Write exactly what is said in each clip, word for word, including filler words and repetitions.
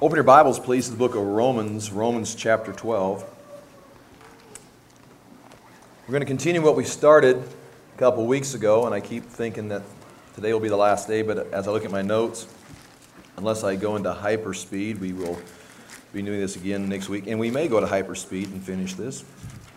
Open your Bibles, please, to the book of Romans, Romans chapter twelve. We're going to continue what we started a couple weeks ago, and I keep thinking that today will be the last day, but as I look at my notes, unless I go into hyperspeed, we will be doing this again next week, and we may go to hyperspeed and finish this.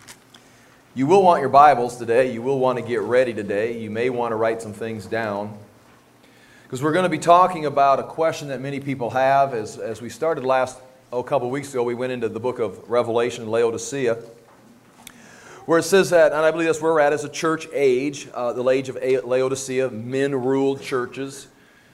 You will want your Bibles today. You will want to get ready today. You may want to write some things down, because we're going to be talking about a question that many people have. As, as we started last, oh, a couple weeks ago, we went into the book of Revelation, Laodicea, where it says that, and I believe that's where we're at as a church age, uh, the age of Laodicea, men-ruled churches,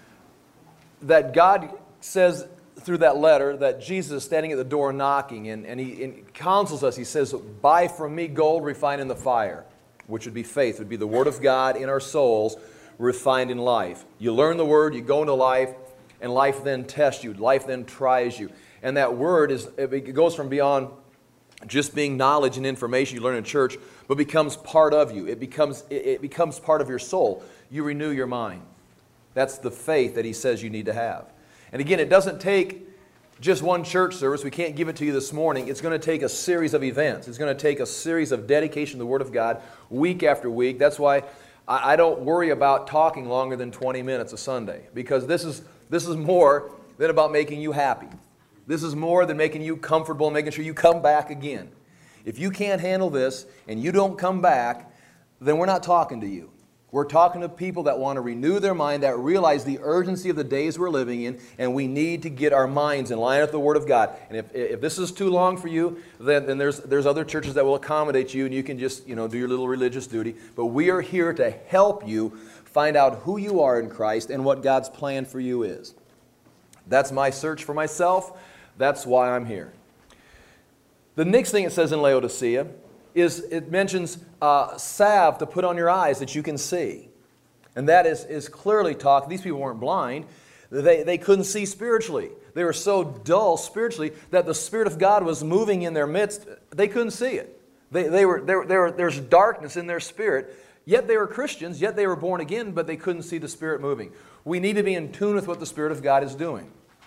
that God says through that letter that Jesus is standing at the door knocking, and, and, he, and he counsels us. He says, buy from me gold refined in the fire, which would be faith, would be the Word of God in our souls, refined in life. You learn the Word, you go into life, and life then tests you. Life then tries you. And that Word, is it goes from beyond just being knowledge and information you learn in church, but becomes part of you. It becomes, it, it becomes part of your soul. You renew your mind. That's the faith that he says you need to have. And again, it doesn't take just one church service. We can't give it to you this morning. It's going to take a series of events. It's going to take a series of dedication to the Word of God week after week. That's why I don't worry about talking longer than twenty minutes a Sunday, because this is, this is more than about making you happy. This is more than making you comfortable and making sure you come back again. If you can't handle this and you don't come back, then we're not talking to you. We're talking to people that want to renew their mind, that realize the urgency of the days we're living in, and we need to get our minds in line with the Word of God. And if, if this is too long for you, then, then there's, there's other churches that will accommodate you, and you can just, you know, do your little religious duty. But we are here to help you find out who you are in Christ and what God's plan for you is. That's my search for myself. That's why I'm here. The next thing it says in Laodicea is it mentions uh, salve to put on your eyes that you can see. And that is, is clearly talk. These people weren't blind. They, they couldn't see spiritually. They were so dull spiritually that the Spirit of God was moving in their midst. They couldn't see it. They, they were, they were, they were, there's darkness in their spirit. Yet they were Christians, yet they were born again, but they couldn't see the Spirit moving. We need to be in tune with what the Spirit of God is doing.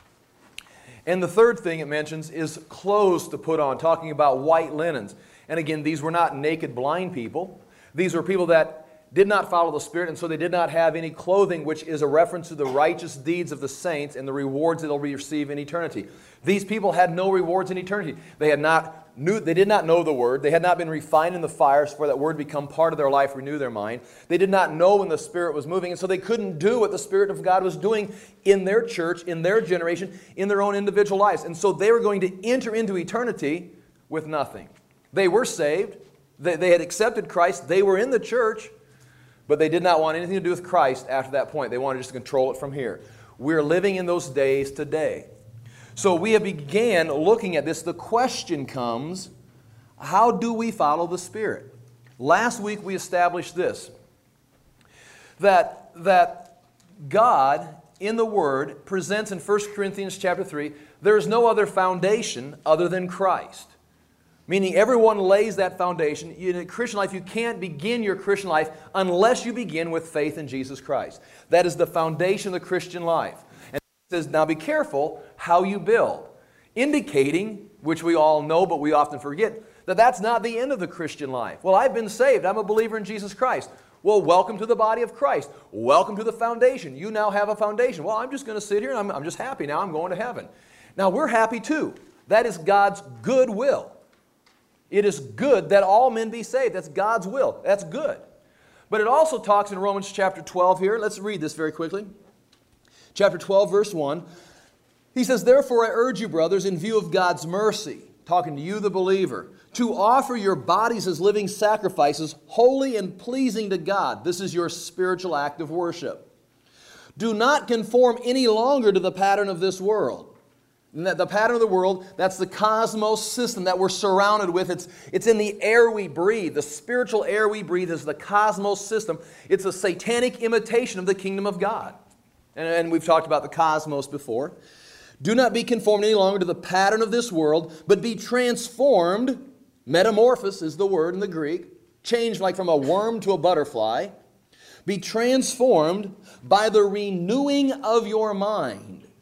And the third thing it mentions is clothes to put on, talking about white linens. And again, these were not naked blind people. These were people that did not follow the Spirit, and so they did not have any clothing, which is a reference to the righteous deeds of the saints and the rewards that they'll receive in eternity. These people had no rewards in eternity. They had not knew, they did not know the Word. They had not been refined in the fires for that Word become part of their life, renew their mind. They did not know when the Spirit was moving, and so they couldn't do what the Spirit of God was doing in their church, in their generation, in their own individual lives. And so they were going to enter into eternity with nothing. They were saved. They, they had accepted Christ. They were in the church, but they did not want anything to do with Christ after that point. They wanted just to control it from here. We're living in those days today. So we have began looking at this. The question comes, how do we follow the Spirit? Last week we established this, that, that God in the Word presents in First Corinthians chapter three, there is no other foundation other than Christ. Meaning everyone lays that foundation. In a Christian life, you can't begin your Christian life unless you begin with faith in Jesus Christ. That is the foundation of the Christian life. And it says, now be careful how you build. Indicating, which we all know but we often forget, that that's not the end of the Christian life. Well, I've been saved. I'm a believer in Jesus Christ. Well, welcome to the body of Christ. Welcome to the foundation. You now have a foundation. Well, I'm just going to sit here and I'm, I'm just happy now. I'm going to heaven. Now, we're happy too. That is God's good will. It is good that all men be saved. That's God's will. That's good. But it also talks in Romans chapter twelve here. Let's read this very quickly. Chapter twelve, verse one. He says, therefore I urge you, brothers, in view of God's mercy, talking to you, the believer, to offer your bodies as living sacrifices, holy and pleasing to God. This is your spiritual act of worship. Do not conform any longer to the pattern of this world. The pattern of the world, that's the cosmos system that we're surrounded with. It's, it's in the air we breathe. The spiritual air we breathe is the cosmos system. It's a satanic imitation of the kingdom of God. And, and we've talked about the cosmos before. Do not be conformed any longer to the pattern of this world, but be transformed. Metamorphosis is the word in the Greek. Changed like from a worm to a butterfly. Be transformed by the renewing of your mind,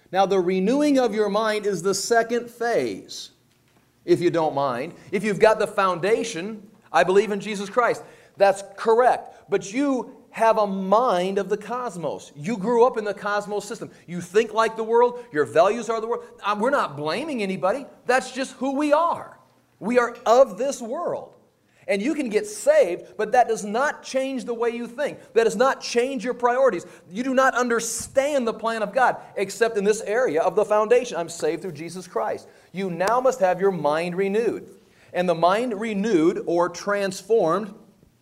Now, the renewing of your mind is the second phase, if you don't mind. If you've got the foundation, I believe in Jesus Christ, that's correct. But you have a mind of the cosmos. You grew up in the cosmos system. You think like the world. Your values are the world. We're not blaming anybody. That's just who we are. We are of this world. And you can get saved, but that does not change the way you think. That does not change your priorities. You do not understand the plan of God, except in this area of the foundation. I'm saved through Jesus Christ. You now must have your mind renewed. And the mind renewed or transformed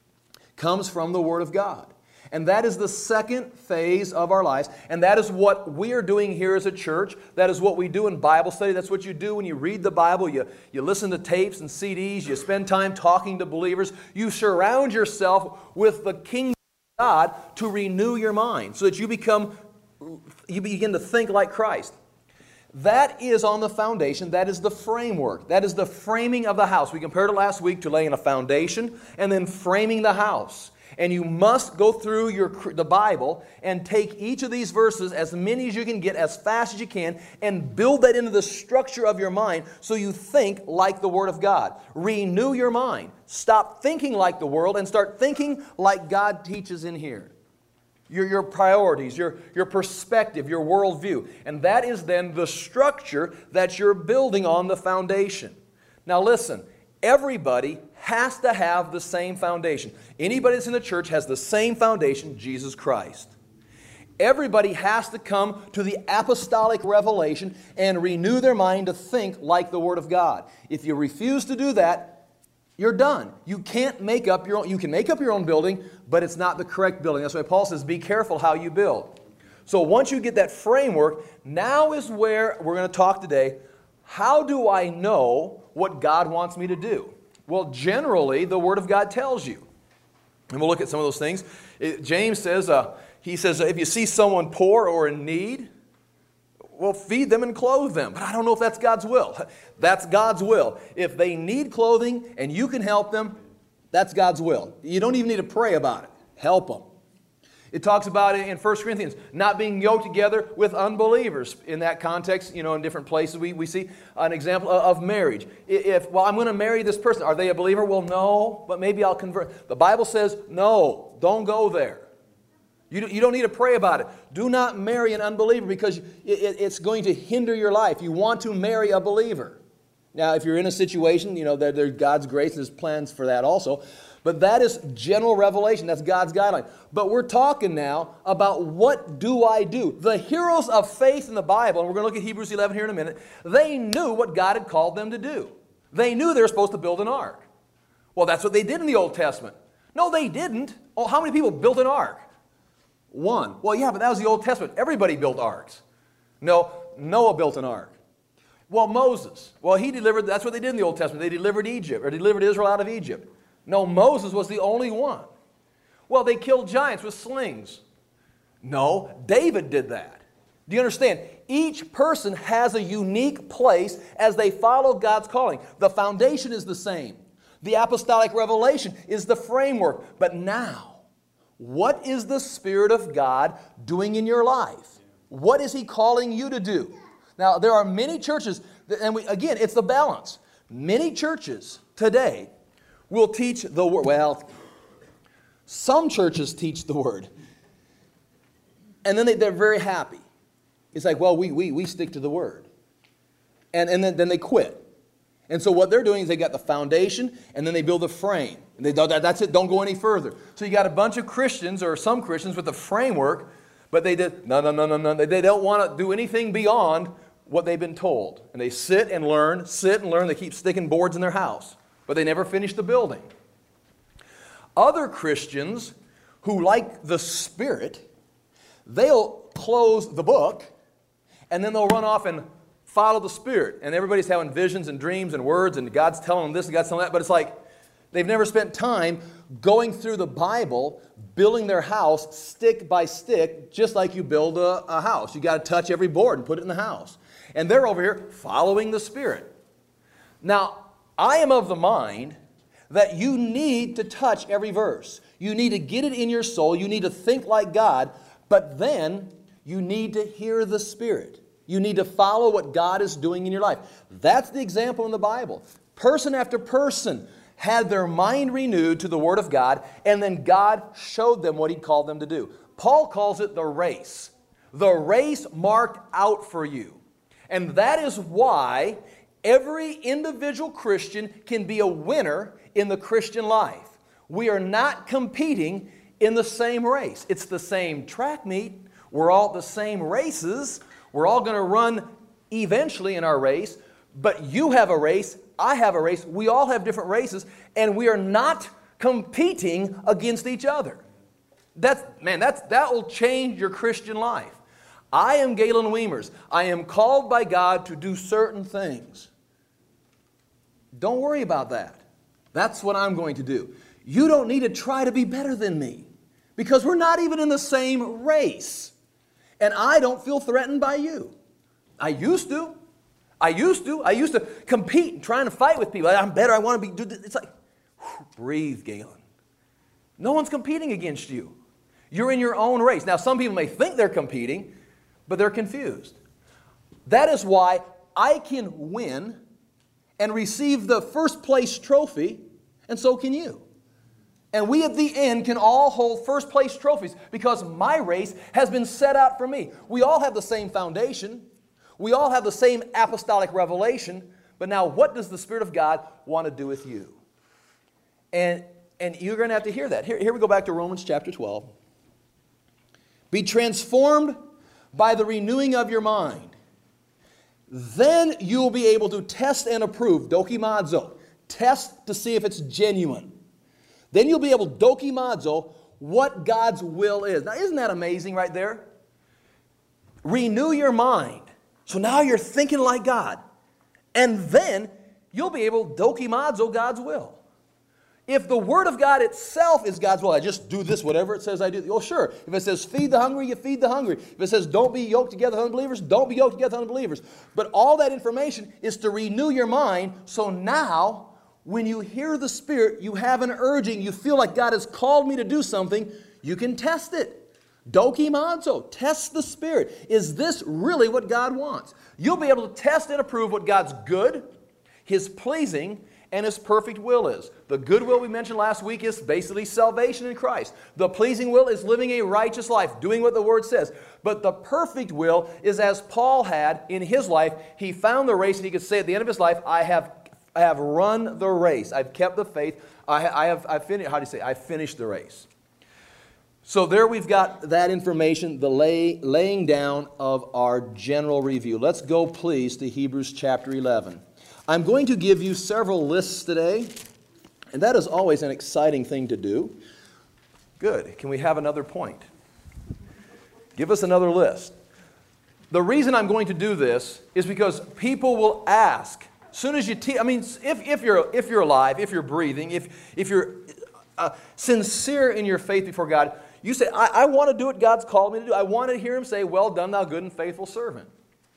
comes from the Word of God. And that is the second phase of our lives. And that is what we are doing here as a church. That is what we do in Bible study. That's what you do when you read the Bible. You, you listen to tapes and C Ds. You spend time talking to believers. You surround yourself with the kingdom of God to renew your mind so that you become, you begin to think like Christ. That is on the foundation. That is the framework. That is the framing of the house. We compared it last week to laying a foundation and then framing the house. And you must go through your, the Bible and take each of these verses, as many as you can get, as fast as you can, and build that into the structure of your mind so you think like the Word of God. Renew your mind. Stop thinking like the world and start thinking like God teaches in here. Your, your priorities, your, your perspective, your worldview. And that is then the structure that you're building on the foundation. Now listen, everybody has to have the same foundation. Anybody that's in the church has the same foundation, Jesus Christ. Everybody has to come to the apostolic revelation and renew their mind to think like the Word of God. If you refuse to do that, you're done. You can't make up your own. You can make up your own building, but it's not the correct building. That's why Paul says, be careful how you build. So once you get that framework, now is where we're going to talk today. How do I know what God wants me to do? Well, generally, the Word of God tells you. And we'll look at some of those things. It, James says, uh, he says, if you see someone poor or in need, well, feed them and clothe them. But I don't know if that's God's will. That's God's will. If they need clothing and you can help them, that's God's will. You don't even need to pray about it. Help them. It talks about it in First Corinthians, not being yoked together with unbelievers. In that context, you know, in different places, we, we see an example of marriage. If, well, I'm going to marry this person. Are they a believer? Well, no, but maybe I'll convert. The Bible says, no, don't go there. You, you don't need to pray about it. Do not marry an unbeliever because it, it, it's going to hinder your life. You want to marry a believer. Now, if you're in a situation, you know, that there's God's grace and His plans for that also. But that is general revelation. That's God's guideline. But we're talking now about what do I do? The heroes of faith in the Bible, and we're going to look at Hebrews eleven here in a minute, they knew what God had called them to do. They knew they were supposed to build an ark. Well, that's what they did in the Old Testament. No, they didn't. Oh, how many people built an ark? One. Well, yeah, but that was the Old Testament. Everybody built arks. No, Noah built an ark. Well, Moses. Well, he delivered, that's what they did in the Old Testament. They delivered Egypt, or delivered Israel out of Egypt. No, Moses was the only one. Well, they killed giants with slings. No, David did that. Do you understand? Each person has a unique place as they follow God's calling. The foundation is the same. The apostolic revelation is the framework. But now, what is the Spirit of God doing in your life? What is He calling you to do? Now, there are many churches, and we, again, it's the balance. Many churches today will teach the Word. Well, some churches teach the Word. And then they, they're very happy. It's like, well, we, we, we stick to the Word. And, and then, then they quit. And so what they're doing is they got the foundation, and then they build a frame. And they that, that's it, don't go any further. So you got a bunch of Christians, or some Christians, with a framework, but they did, no, no, no, no, no. They, they don't want to do anything beyond what they've been told. And they sit and learn, sit and learn. They keep sticking boards in their house. But they never finish the building. Other Christians who like the Spirit, they'll close the book, and then they'll run off and follow the Spirit. And everybody's having visions and dreams and words, and God's telling them this and God's telling them that. But it's like they've never spent time going through the Bible, building their house stick by stick, just like you build a, a house. You got to touch every board and put it in the house. And they're over here following the Spirit. Now, I am of the mind that you need to touch every verse. You need to get it in your soul. You need to think like God. But then you need to hear the Spirit. You need to follow what God is doing in your life. That's the example in the Bible. Person after person had their mind renewed to the Word of God, and then God showed them what He'd called them to do. Paul calls it the race. The race marked out for you. And that is why every individual Christian can be a winner in the Christian life. We are not competing in the same race. It's the same track meet. We're all at the same races. We're all going to run eventually in our race. But you have a race. I have a race. We all have different races. And we are not competing against each other. That's, man, that's, that will change your Christian life. I am Galen Weimers. I am called by God to do certain things. Don't worry about that. That's what I'm going to do. You don't need to try to be better than me, because we're not even in the same race. And I don't feel threatened by you. I used to. I used to. I used to compete and trying to fight with people. I'm better. I want to be. It's like, whew, breathe, Galen. No one's competing against you. You're in your own race. Now, some people may think they're competing, but they're confused. That is why I can win and receive the first place trophy, and so can you. And we at the end can all hold first place trophies because my race has been set out for me. We all have the same foundation. We all have the same apostolic revelation. But now what does the Spirit of God want to do with you? And, and you're going to have to hear that. Here, here we go back to Romans chapter twelve. Be transformed by the renewing of your mind. Then you'll be able to test and approve, dokimazo, test to see if it's genuine. Then you'll be able, dokimazo, what God's will is. Now, isn't that amazing right there? Renew your mind. So now you're thinking like God. And then you'll be able, dokimazo, God's will. If the Word of God itself is God's will, I just do this, whatever it says I do. Oh, sure. If it says feed the hungry, you feed the hungry. If it says don't be yoked together with unbelievers, don't be yoked together with unbelievers. But all that information is to renew your mind. So now, when you hear the Spirit, you have an urging, you feel like God has called me to do something, you can test it. Dokimazo, test the Spirit. Is this really what God wants? You'll be able to test and approve what God's good, His pleasing, and His perfect will is. The good will we mentioned last week is basically salvation in Christ. The pleasing will is living a righteous life, doing what the Word says. But the perfect will is as Paul had in his life. He found the race and he could say at the end of his life, I have, I have run the race. I've kept the faith. I, I have I've finished, how do you say, I finished the race. So there we've got that information, the lay, laying down of our general review. Let's go, please, to Hebrews chapter eleven. I'm going to give you several lists today, and that is always an exciting thing to do. Good. Can we have another point? Give us another list. The reason I'm going to do this is because people will ask, as soon as you teach, I mean, if, if, you're, if you're alive, if you're breathing, if, if you're uh, sincere in your faith before God, you say, I, I want to do what God's called me to do. I want to hear Him say, well done, thou good and faithful servant.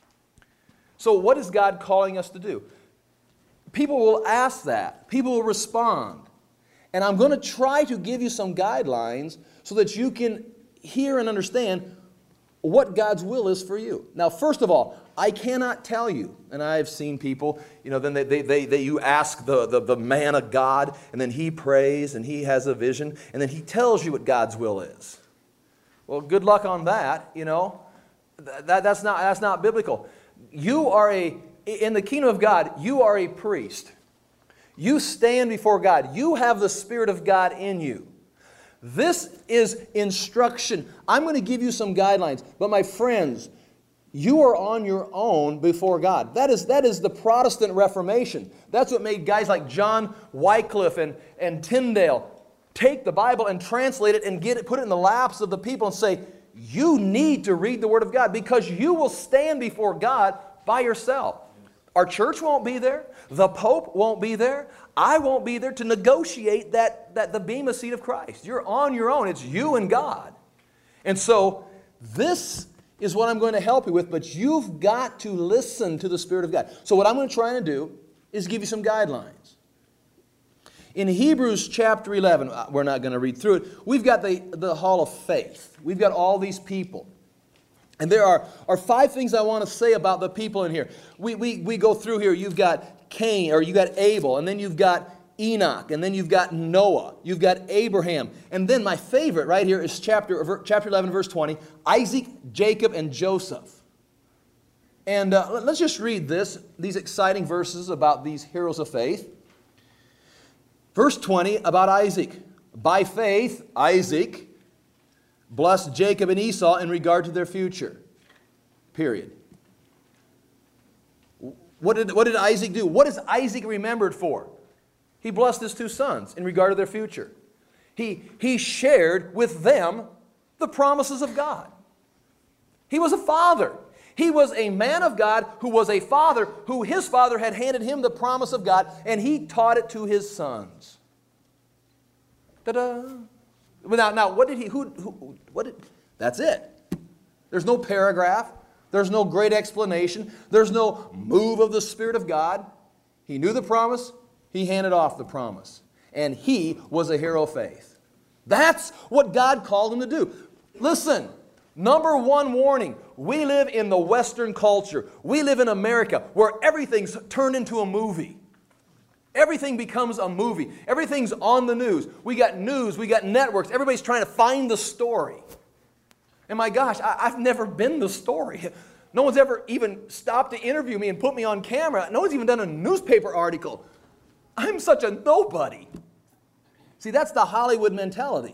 So what is God calling us to do? People will ask that. People will respond. And I'm going to try to give you some guidelines so that you can hear and understand what God's will is for you. Now, first of all, I cannot tell you, and I've seen people, you know, then they, they, they, they you ask the, the, the man of God, and then he prays, and he has a vision, and then he tells you what God's will is. Well, good luck on that, you know. That, that's not, that's not biblical. You are a In the kingdom of God, you are a priest. You stand before God. You have the Spirit of God in you. This is instruction. I'm going to give you some guidelines. But my friends, you are on your own before God. That is, that is the Protestant Reformation. That's what made guys like John Wycliffe and, and Tyndale take the Bible and translate it and get it, put it in the laps of the people and say, you need to read the Word of God because you will stand before God by yourself. Our church won't be there. The Pope won't be there. I won't be there to negotiate that, that the bema seat of Christ. You're on your own. It's you and God. And so this is what I'm going to help you with, but you've got to listen to the Spirit of God. So what I'm going to try to do is give you some guidelines. In Hebrews chapter eleven, we're not going to read through it, we've got the, the hall of faith. We've got all these people. And there are, are five things I want to say about the people in here. We, we, we go through here. You've got Cain, or you've got Abel, and then you've got Enoch, and then you've got Noah, you've got Abraham. And then my favorite right here is chapter, chapter eleven, verse twenty, Isaac, Jacob, and Joseph. And uh, let's just read this, these exciting verses about these heroes of faith. Verse twenty about Isaac. By faith, Isaac blessed Jacob and Esau in regard to their future. Period. What did, what did Isaac do? What is Isaac remembered for? He blessed his two sons in regard to their future. He, he shared with them the promises of God. He was a father. He was a man of God who was a father who his father had handed him the promise of God, and he taught it to his sons. Ta-da! Now, now what did he, who, who, what did, that's it. There's no paragraph. There's no great explanation. There's no move of the Spirit of God. He knew the promise. He handed off the promise. And he was a hero of faith. That's what God called him to do. Listen, number one warning. We live in the Western culture. We live in America where everything's turned into a movie. Everything becomes a movie. Everything's on the news. We got news. We got networks. Everybody's trying to find the story. And my gosh, I, I've never been the story. No one's ever even stopped to interview me and put me on camera. No one's even done a newspaper article. I'm such a nobody. See, that's the Hollywood mentality.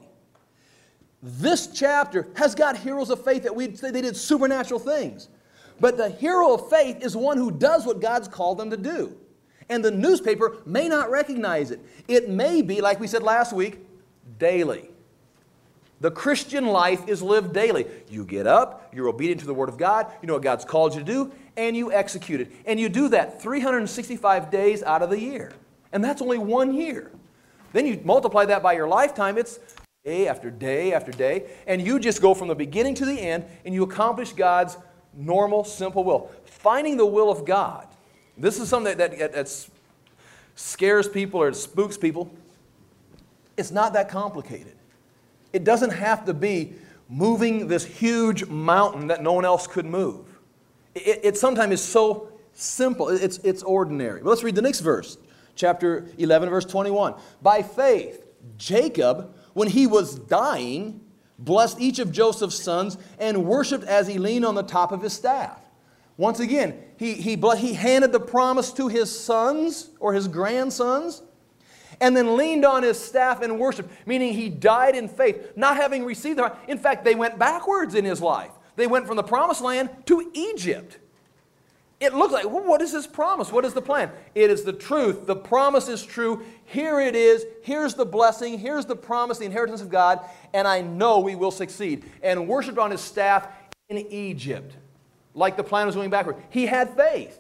This chapter has got heroes of faith that we'd say they did supernatural things. But the hero of faith is one who does what God's called them to do. And the newspaper may not recognize it. It may be, like we said last week, daily. The Christian life is lived daily. You get up, you're obedient to the Word of God, you know what God's called you to do, and you execute it. And you do that three hundred sixty-five days out of the year. And that's only one year. Then you multiply that by your lifetime, it's day after day after day, and you just go from the beginning to the end, and you accomplish God's normal, simple will. Finding the will of God. This is something that, that, that scares people or spooks people. It's not that complicated. It doesn't have to be moving this huge mountain that no one else could move. It, it sometimes is so simple. It's, it's ordinary. But let's read the next verse. Chapter eleven, verse twenty-one. By faith, Jacob, when he was dying, blessed each of Joseph's sons and worshipped as he leaned on the top of his staff. Once again, he, he, he handed the promise to his sons or his grandsons and then leaned on his staff and worshiped, meaning he died in faith, not having received the. In fact, they went backwards in his life. They went from the promised land to Egypt. It looks like, well, what is this promise? What is the plan? It is the truth. The promise is true. Here it is. Here's the blessing. Here's the promise, the inheritance of God, and I know we will succeed. And worshipped on his staff in Egypt, like the plan was going backward. He had faith.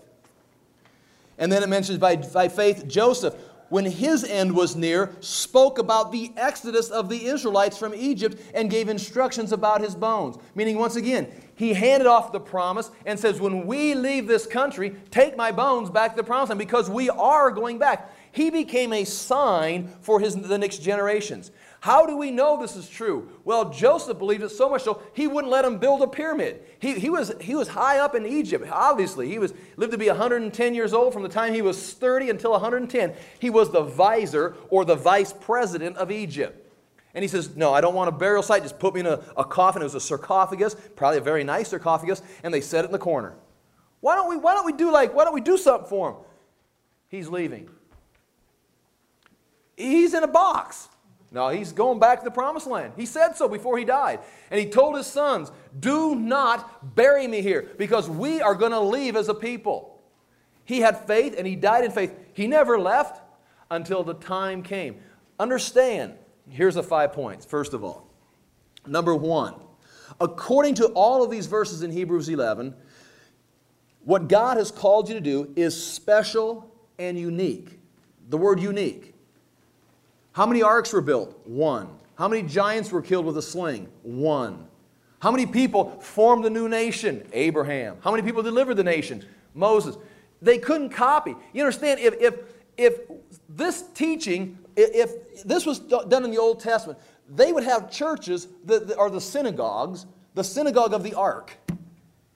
And then it mentions by, by faith, Joseph, when his end was near, spoke about the exodus of the Israelites from Egypt and gave instructions about his bones. Meaning, once again, he handed off the promise and says, when we leave this country, take my bones back to the promised land, because we are going back. He became a sign for his, the next generations. How do we know this is true? Well, Joseph believed it so much so he wouldn't let him build a pyramid. He, he, was, he was high up in Egypt, obviously. He was, lived to be one hundred ten years old from the time he was thirty until one hundred ten. He was the vizier or the vice president of Egypt. And he says, no, I don't want a burial site. Just put me in a, a coffin. It was a sarcophagus, probably a very nice sarcophagus, and they set it in the corner. Why don't we, why don't we do like, why don't we do something for him? He's leaving. He's in a box. No, he's going back to the promised land. He said so before he died. And he told his sons, do not bury me here, because we are going to leave as a people. He had faith and he died in faith. He never left until the time came. Understand, here's the five points. First of all, number one, according to all of these verses in Hebrews eleven, what God has called you to do is special and unique. The word unique. How many arks were built? One. How many giants were killed with a sling? One. How many people formed the new nation? Abraham. How many people delivered the nation? Moses. They couldn't copy. You understand, if, if, if this teaching, if, if this was done in the Old Testament, they would have churches that are the synagogues, the synagogue of the ark.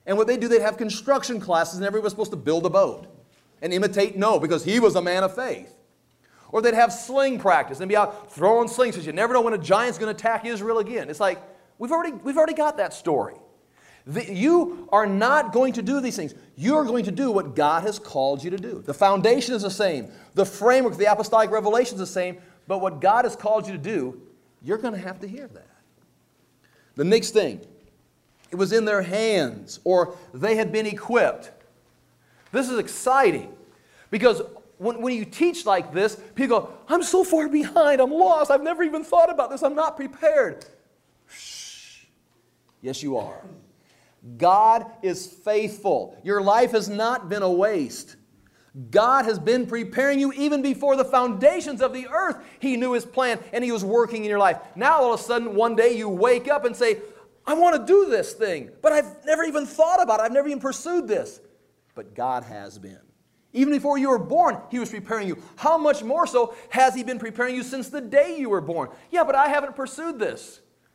And what they do, they'd have construction classes and everybody was supposed to build a boat and imitate Noah because he was a man of faith. Or they'd have sling practice and be out throwing slings because you never know when a giant's going to attack Israel again. It's like, we've already, we've already got that story. The, you are not going to do these things. You're going to do what God has called you to do. The foundation is the same. The framework, the apostolic revelation is the same. But what God has called you to do, you're going to have to hear that. The next thing, it was in their hands, or they had been equipped. This is exciting because when, when you teach like this, people go, I'm so far behind, I'm lost, I've never even thought about this, I'm not prepared. Shh. Yes, you are. God is faithful. Your life has not been a waste. God has been preparing you even before the foundations of the earth. He knew His plan and He was working in your life. Now all of a sudden one day you wake up and say, I want to do this thing, but I've never even thought about it. I've never even pursued this. But God has been. Even before you were born, He was preparing you. How much more so has He been preparing you since the day you were born? Yeah, but I haven't pursued this.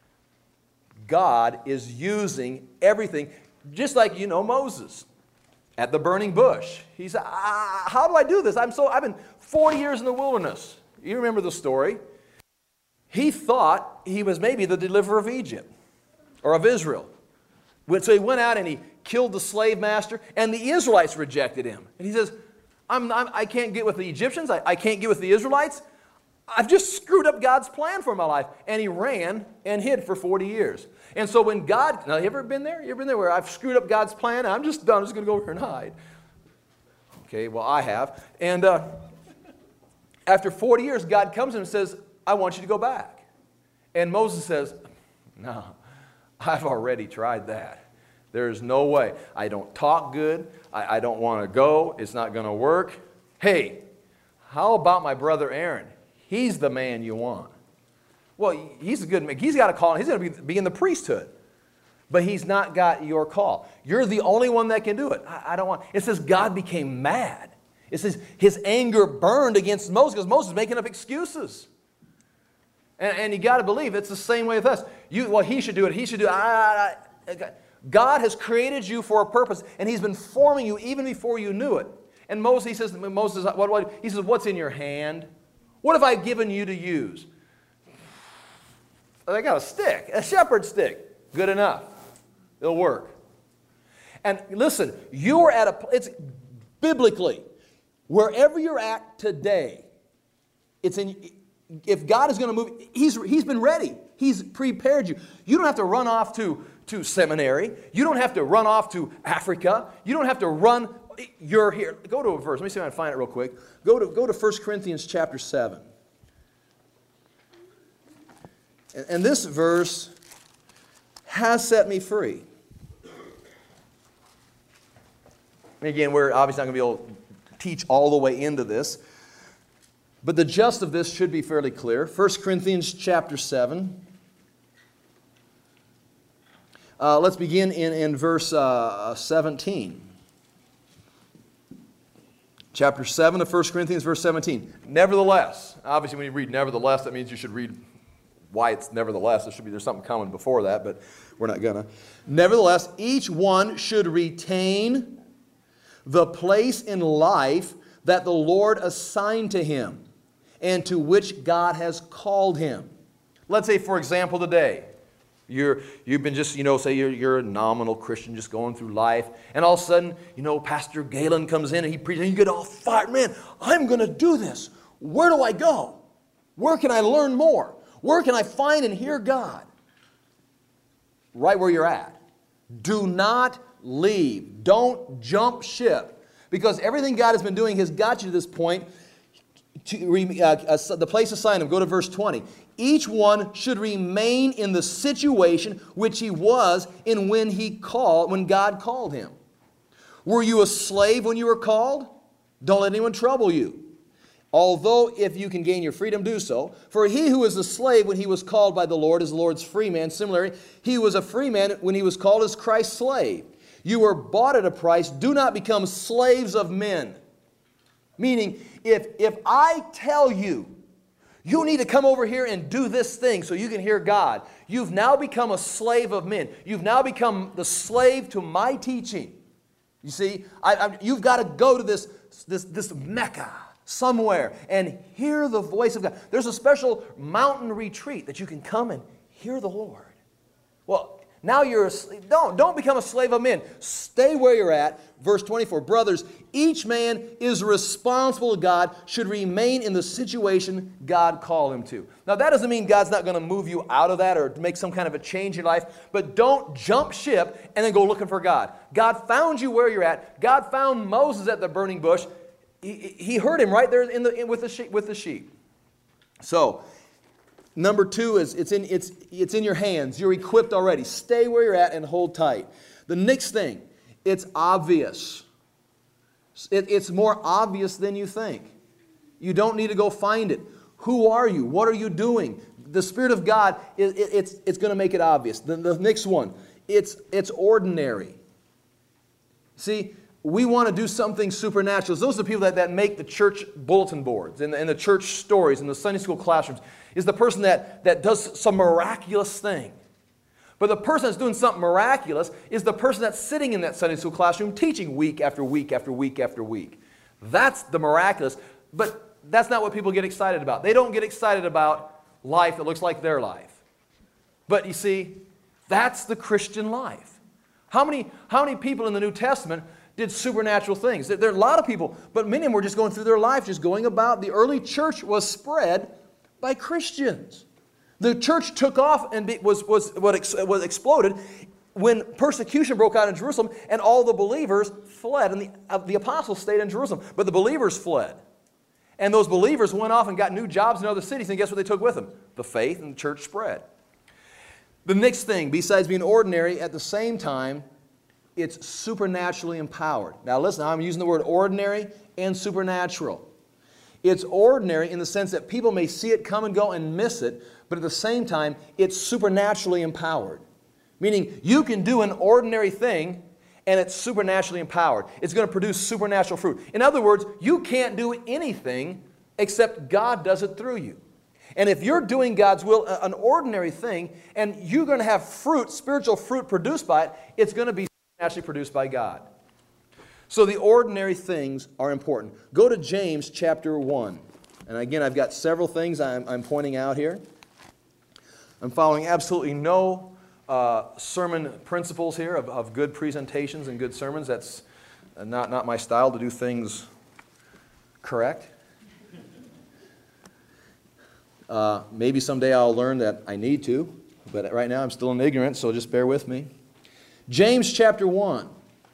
God is using everything, just like, you know, Moses at the burning bush. He said, ah, how do I do this? I'm so, I've been forty years in the wilderness. You remember the story. He thought he was maybe the deliverer of Egypt or of Israel. So he went out and he killed the slave master, and the Israelites rejected him. And he says, I'm, I'm, I can't get with the Egyptians. I, I can't get with the Israelites. I've just screwed up God's plan for my life. And he ran and hid for forty years. And so when God, now you ever been there? You ever been there where I've screwed up God's plan? I'm just done. I'm just going to go over here and hide. Okay, well, I have. And uh, after forty years, God comes to him and says, I want you to go back. And Moses says, no, I've already tried that. There's no way. I don't talk good. I, I don't want to go. It's not going to work. Hey, how about my brother Aaron? He's the man you want. Well, he's a good man. He's got a call. He's going to be, be in the priesthood. But he's not got your call. You're the only one that can do it. I, I don't want. It says God became mad. It says his anger burned against Moses because Moses is making up excuses. And, and you got to believe it's the same way with us. You, well, he should do it. He should do it. I, I, I, God has created you for a purpose, and He's been forming you even before you knew it. And Moses, he says, Moses, what, what, he says, what's in your hand? What have I given you to use? I got a stick, a shepherd's stick. Good enough. It'll work. And listen, you're at a, it's biblically, wherever you're at today, it's in, if God is going to move, he's, he's been ready. He's prepared you. You don't have to run off to, to seminary. You don't have to run off to Africa. You don't have to run, you're here. Go to a verse. Let me see if I can find it real quick. Go to, go to First Corinthians chapter seven. And, and this verse has set me free. Again, we're obviously not going to be able to teach all the way into this. But the gist of this should be fairly clear. First Corinthians chapter seven. Uh, let's begin in, in verse uh, seventeen. Chapter seven of First Corinthians, verse seventeen. Nevertheless. Obviously, when you read nevertheless, that means you should read why it's nevertheless. There should be, there's something coming before that, but we're not going to. Nevertheless, each one should retain the place in life that the Lord assigned to him and to which God has called him. Let's say, for example, today, you're, you've been just, you know, say you're, you're a nominal Christian just going through life, and all of a sudden, you know, Pastor Galen comes in and he preaches, and you get all fired. Man, I'm going to do this. Where do I go? Where can I learn more? Where can I find and hear God? Right where you're at. Do not leave. Don't jump ship. Because everything God has been doing has got you to this point. To, uh, uh, the place assigned him. Go to verse twenty. Each one should remain in the situation which he was in when he called, when God called him. Were you a slave when you were called? Don't let anyone trouble you. Although if you can gain your freedom, do so. For he who is a slave when he was called by the Lord is the Lord's free man. Similarly, he was a free man when he was called as Christ's slave. You were bought at a price. Do not become slaves of men. Meaning, if, if I tell you, You need to come over here and do this thing so you can hear God. You've now become a slave of men. You've now become the slave to my teaching. You see, I, I, you've got to go to this, this, this Mecca somewhere and hear the voice of God. There's a special mountain retreat that you can come and hear the Lord. Well, now you're a slave. Don't, don't become a slave of men. Stay where you're at. Verse twenty-four, brothers, each man is responsible to God, should remain in the situation God called him to. Now that doesn't mean God's not going to move you out of that or make some kind of a change in your life, but don't jump ship and then go looking for God. God found you where you're at. God found Moses at the burning bush. He, he heard him right there in the, in, with, the sheep, with the sheep. So, number two is it's in, it's, it's in your hands. You're equipped already. Stay where you're at and hold tight. The next thing, it's obvious. It, it's more obvious than you think. You don't need to go find it. Who are you? What are you doing? The Spirit of God, it, it, it's, it's going to make it obvious. The, the next one, it's, it's ordinary. See, we want to do something supernatural. Those are the people that, that make the church bulletin boards and the, and the church stories and the Sunday school classrooms. Is the person that, that does some miraculous thing. But the person that's doing something miraculous is the person that's sitting in that Sunday school classroom teaching week after week after week after week. That's the miraculous. But that's not what people get excited about. They don't get excited about life that looks like their life. But you see, that's the Christian life. How many, how many people in the New Testament did supernatural things? There, there are a lot of people, but many of them were just going through their life, just going about. The early church was spread by Christians. The church took off and be, was, was, was, was exploded when persecution broke out in Jerusalem and all the believers fled. And the, uh, the apostles stayed in Jerusalem, but the believers fled. And those believers went off and got new jobs in other cities, and guess what they took with them? The faith, and the church spread. The next thing, besides being ordinary, at the same time, it's supernaturally empowered. Now listen, I'm using the word ordinary and supernatural. It's ordinary in the sense that people may see it come and go and miss it, but at the same time, it's supernaturally empowered. Meaning, you can do an ordinary thing, and it's supernaturally empowered. It's going to produce supernatural fruit. In other words, you can't do anything except God does it through you. And if you're doing God's will, an ordinary thing, and you're going to have fruit, spiritual fruit produced by it, it's going to be supernaturally produced by God. So the ordinary things are important. Go to James chapter one. And again, I've got several things I'm, I'm pointing out here. I'm following absolutely no uh, sermon principles here of, of good presentations and good sermons. That's not, not my style to do things correct. Uh, maybe someday I'll learn that I need to, but right now I'm still in ignorance, so just bear with me. James chapter one.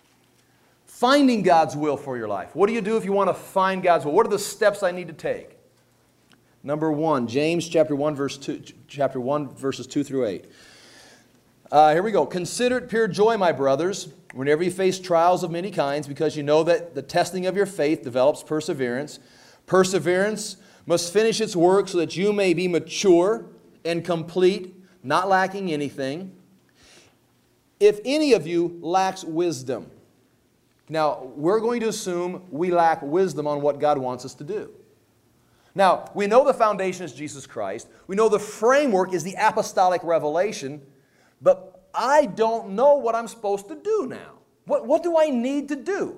Finding God's will for your life. What do you do if you want to find God's will? What are the steps I need to take? Number one, James chapter one, verse two, chapter one, verses two through eight. Uh, here we go. Consider it pure joy, my brothers, whenever you face trials of many kinds, because you know that the testing of your faith develops perseverance. Perseverance must finish its work so that you may be mature and complete, not lacking anything. If any of you lacks wisdom. Now, we're going to assume we lack wisdom on what God wants us to do. Now, we know the foundation is Jesus Christ. We know the framework is the apostolic revelation. But I don't know what I'm supposed to do now. What, what do I need to do?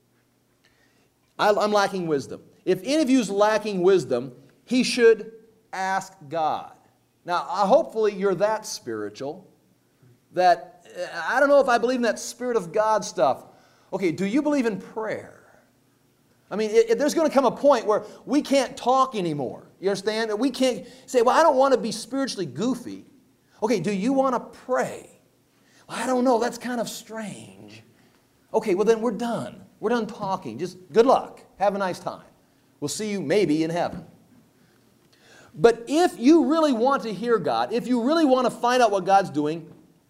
I, I'm lacking wisdom. If any of you is lacking wisdom, he should ask God. Now, uh, hopefully you're that spiritual that, uh, I don't know if I believe in that Spirit of God stuff. Okay, do you believe in prayer? I mean, it, it, there's going to come a point where we can't talk anymore. You understand? We can't say, well, I don't want to be spiritually goofy. Okay, do you want to pray? Well, I don't know. That's kind of strange. Okay, well, then we're done. We're done talking. Just good luck. Have a nice time. We'll see you maybe in heaven. But if you really want to hear God, if you really want to find out what God's doing,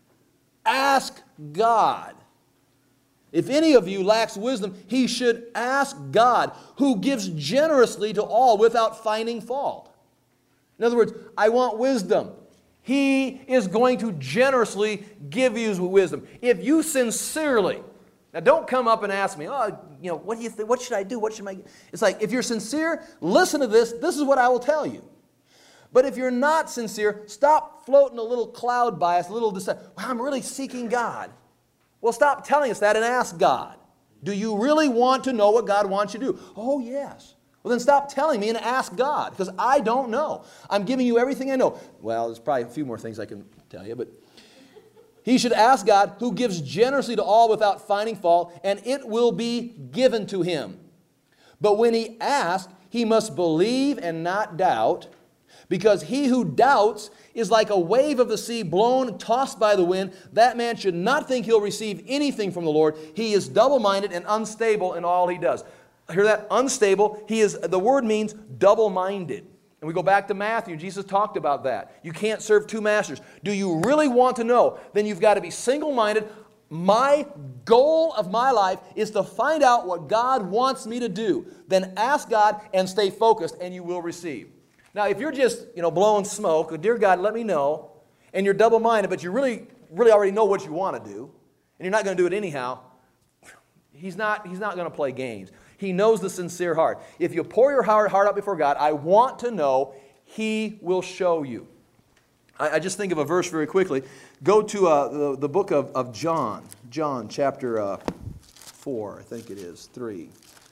ask God. If any of you lacks wisdom, he should ask God, who gives generously to all without finding fault. In other words, I want wisdom. He is going to generously give you wisdom. If you sincerely, now don't come up and ask me, oh, you know, what do you think? What should I do? What should I? It's like, if you're sincere, listen to this. This is what I will tell you. But if you're not sincere, stop floating a little cloud by us, a little deci- well, I'm really seeking God. Well, stop telling us that and ask God. Do you really want to know what God wants you to do? Oh, yes. Well, then stop telling me and ask God, because I don't know. I'm giving you everything I know. Well, there's probably a few more things I can tell you, but he should ask God, who gives generously to all without finding fault, and it will be given to him. But when he asks, he must believe and not doubt, because he who doubts is like a wave of the sea blown, tossed by the wind. That man should not think he'll receive anything from the Lord. He is double-minded and unstable in all he does. Hear that? Unstable. He is, the word means double-minded. And we go back to Matthew. Jesus talked about that. You can't serve two masters. Do you really want to know? Then you've got to be single-minded. My goal of my life is to find out what God wants me to do. Then ask God and stay focused, and you will receive. Now, if you're just, you know, blowing smoke, dear God, let me know, and you're double-minded, but you really, really already know what you want to do, and you're not going to do it anyhow, he's not, he's not going to play games. He knows the sincere heart. If you pour your heart, heart out before God, I want to know, he will show you. I, I just think of a verse very quickly. Go to uh, the, the book of, of John, John chapter uh, four, I think it is, three.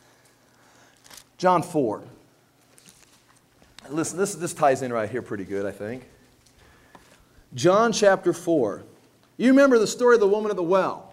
John four. Listen, this, this ties in right here pretty good, I think. John chapter four. You remember the story of the woman at the well.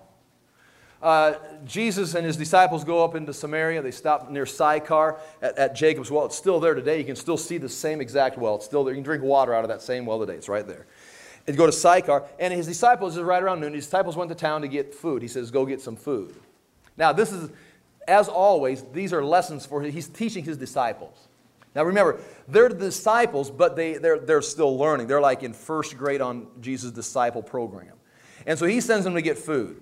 Uh, Jesus and his disciples go up into Samaria. They stop near Sychar at, at Jacob's well. It's still there today. You can still see the same exact well. It's still there. You can drink water out of that same well today. It's right there. And go to Sychar. And his disciples, this is right around noon, his disciples went to town to get food. He says, go get some food. Now, this is, as always, these are lessons for, he's teaching his disciples. Now remember, they're the disciples, but they, they're, they're still learning. They're like in first grade on Jesus' disciple program. And so he sends them to get food.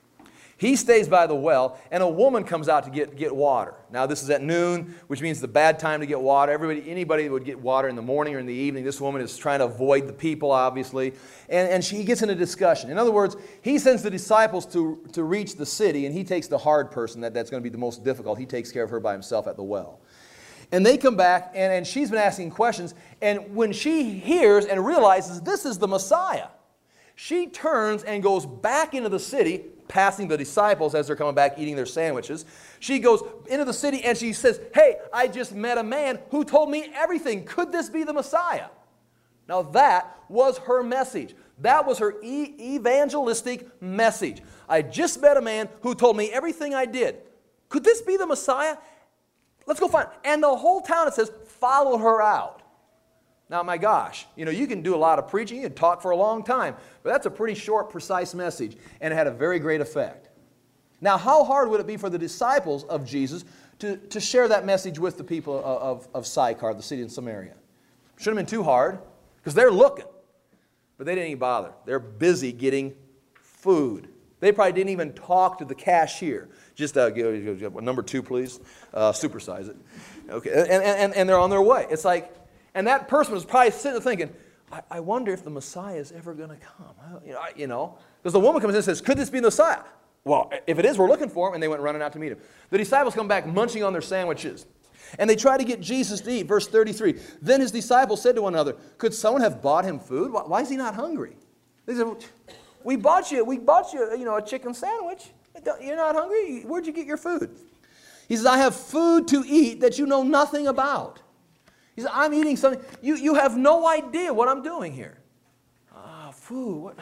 He stays by the well, and a woman comes out to get, get water. Now this is at noon, which means the bad time to get water. Everybody, anybody would get water in the morning or in the evening. This woman is trying to avoid the people, obviously. And, and she gets in a discussion. In other words, he sends the disciples to, to reach the city, and he takes the hard person. That, that's going to be the most difficult. He takes care of her by himself at the well. And they come back, and, and she's been asking questions. And when she hears and realizes this is the Messiah, she turns and goes back into the city, passing the disciples as they're coming back eating their sandwiches. She goes into the city and she says, hey, I just met a man who told me everything. Could this be the Messiah? Now that was her message. That was her e- evangelistic message. I just met a man who told me everything I did. Could this be the Messiah? Let's go find it. And the whole town, it says, followed her out. Now, my gosh, you know, you can do a lot of preaching, you can talk for a long time, but that's a pretty short, precise message, and it had a very great effect. Now, how hard would it be for the disciples of Jesus to, to share that message with the people of, of, of Sychar, the city in Samaria? Shouldn't have been too hard, because they're looking, but they didn't even bother. They're busy getting food. They probably didn't even talk to the cashier. Just uh, number two, please. Uh, supersize it. Okay, and, and, and they're on their way. It's like, and that person was probably sitting there thinking, I, I wonder if the Messiah is ever going to come. I, you know, I, you know, because the woman comes in and says, could this be the Messiah? Well, if it is, we're looking for him. And they went running out to meet him. The disciples come back munching on their sandwiches. And they try to get Jesus to eat. Verse thirty-three. Then his disciples said to one another, could someone have bought him food? Why, why is he not hungry? They said, we bought you, we bought you, you know, a chicken sandwich. You're not hungry? Where'd you get your food? He says, I have food to eat that you know nothing about. He said, I'm eating something. You, you have no idea what I'm doing here. Ah, food. What?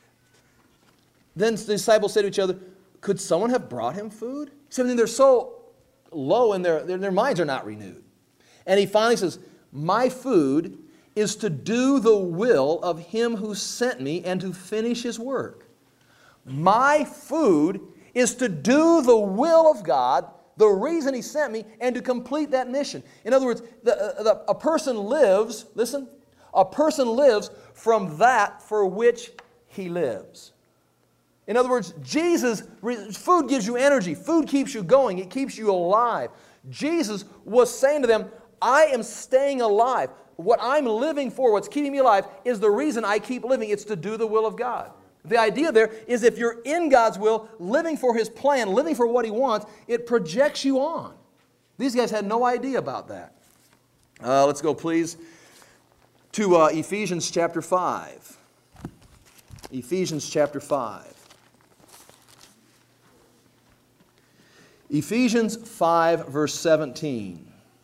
Then the disciples said to each other, could someone have brought him food? I mean, they're so low and their, their, their minds are not renewed. And he finally says, my food is to do the will of him who sent me and to finish his work. My food is to do the will of God, the reason he sent me, and to complete that mission. In other words, the, uh, the, a person lives, listen, a person lives from that for which he lives. In other words, Jesus, food gives you energy. Food keeps you going. It keeps you alive. Jesus was saying to them, I am staying alive. What I'm living for, what's keeping me alive, is the reason I keep living. It's to do the will of God. The idea there is if you're in God's will, living for his plan, living for what he wants, it projects you on. These guys had no idea about that. Uh, let's go, please. to uh, Ephesians chapter five. Ephesians chapter five. Ephesians five, verse seventeen.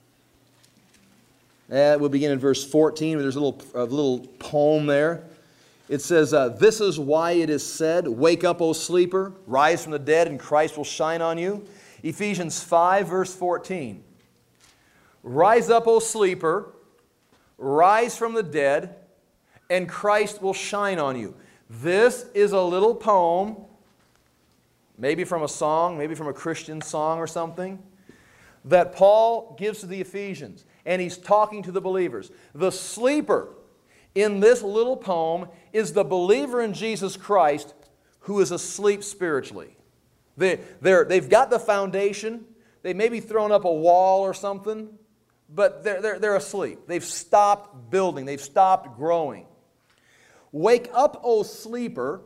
Uh, we'll begin in verse fourteen. There's a little, a little poem there. It says, uh, this is why it is said, wake up, O sleeper, rise from the dead, and Christ will shine on you. Ephesians five, verse fourteen. Rise up, O sleeper, rise from the dead, and Christ will shine on you. This is a little poem, maybe from a song, maybe from a Christian song or something, that Paul gives to the Ephesians. And he's talking to the believers. The sleeper in this little poem is the believer in Jesus Christ who is asleep spiritually. They, they're, they've got the foundation. They may be thrown up a wall or something, but they're, they're, they're asleep. They've stopped building. They've stopped growing. Wake up, O sleeper,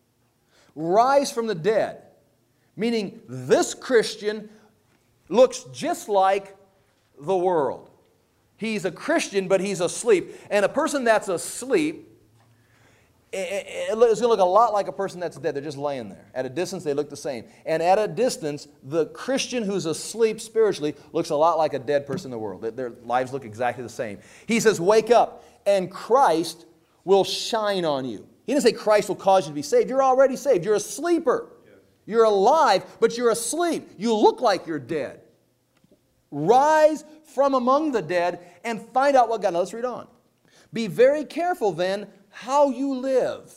rise from the dead. Meaning this Christian looks just like the world. He's a Christian, but he's asleep. And a person that's asleep is going to look a lot like a person that's dead. They're just laying there. At a distance, they look the same. And at a distance, the Christian who's asleep spiritually looks a lot like a dead person in the world. Their lives look exactly the same. He says, wake up, and Christ will shine on you. He didn't say Christ will cause you to be saved. You're already saved. You're a sleeper. You're alive, but you're asleep. You look like you're dead. Rise from among the dead and find out what God... Now let's read on. Be very careful then how you live.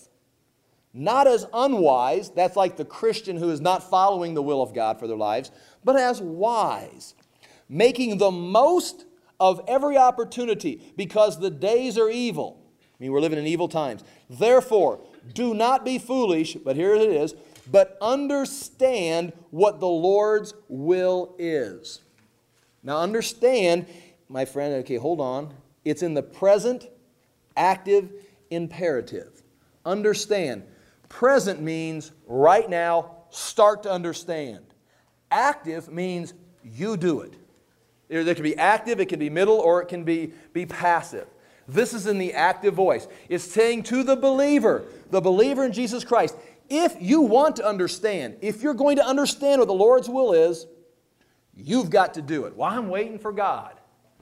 Not as unwise, that's like the Christian who is not following the will of God for their lives, but as wise, making the most of every opportunity because the days are evil. I mean, we're living in evil times. Therefore, do not be foolish, but here it is, but understand what the Lord's will is. Now understand, my friend, okay, hold on. It's in the present active imperative. Understand. Present means right now, start to understand. Active means you do it. There can be active, it can be middle, or it can be, be passive. This is in the active voice. It's saying to the believer, the believer in Jesus Christ, if you want to understand, if you're going to understand what the Lord's will is, you've got to do it. Well, I'm waiting for God.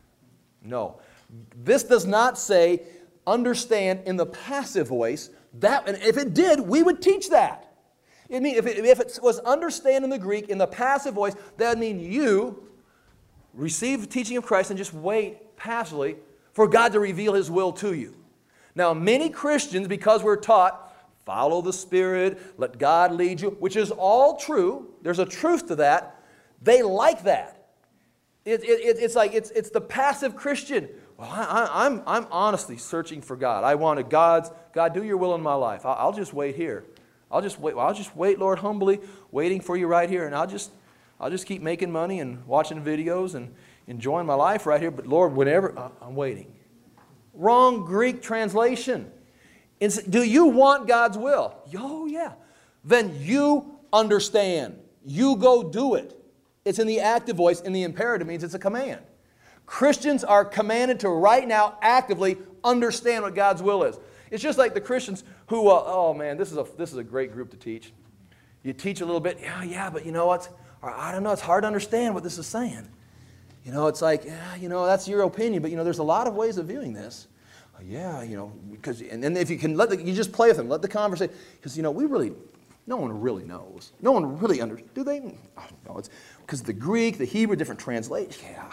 No. This does not say understand in the passive voice. That, and if it did, we would teach that. I mean, if it, if it was understand in the Greek in the passive voice, that would mean you receive the teaching of Christ and just wait passively for God to reveal His will to you. Now, many Christians, because we're taught, follow the Spirit, let God lead you, which is all true. There's a truth to that. They like that. It, it, it's like it's, it's the passive Christian. Well, I, I, I'm, I'm honestly searching for God. I want to God's, God, do your will in my life. I'll, I'll just wait here. I'll just wait. I'll just wait, Lord, humbly, waiting for you right here. And I'll just, I'll just keep making money and watching videos and enjoying my life right here. But Lord, whenever, I'm waiting. Wrong Greek translation. It's, do you want God's will? Oh, yeah. Then you understand. You go do it. It's in the active voice. In the imperative means it's a command. Christians are commanded to right now actively understand what God's will is. It's just like the Christians who, uh, oh man, this is, a, this is a great group to teach. You teach a little bit, yeah, yeah, but you know what? I don't know, it's hard to understand what this is saying. You know, it's like, yeah, you know, that's your opinion, but you know, there's a lot of ways of viewing this. Oh, yeah, you know, because, and then if you can let the, you just play with them, let the conversation, because, you know, we really, no one really knows. No one really understands. Do they? Oh, no, it's because the Greek, the Hebrew, different translations. Yeah.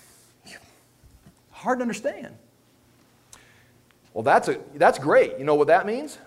Hard to understand. Well, that's, a, that's great. You know what that means?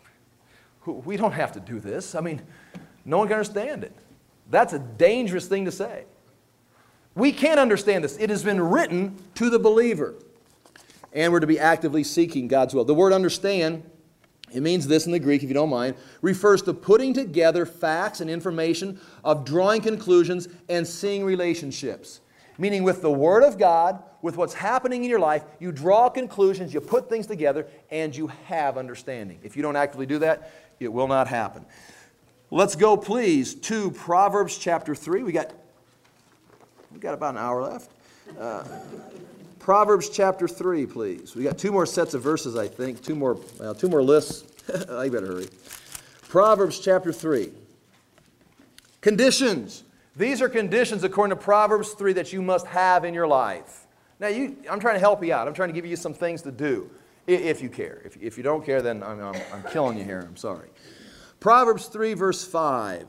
We don't have to do this. I mean, no one can understand it. That's a dangerous thing to say. We can't understand this. It has been written to the believer. And we're to be actively seeking God's will. The word understand, it means this in the Greek, if you don't mind, refers to putting together facts and information, of drawing conclusions and seeing relationships. Meaning with the Word of God, with what's happening in your life, you draw conclusions, you put things together, and you have understanding. If you don't actively do that, it will not happen. Let's go, please, to Proverbs chapter three. We got, we got about an hour left. Uh, Proverbs chapter three, please. We got two more sets of verses, I think. Two more, well, two more lists. I better hurry. Proverbs chapter three. Conditions. These are conditions according to Proverbs three that you must have in your life. Now, you, I'm trying to help you out. I'm trying to give you some things to do, if you care. If, if you don't care, then I'm, I'm, I'm killing you here. I'm sorry. Proverbs three, verse five.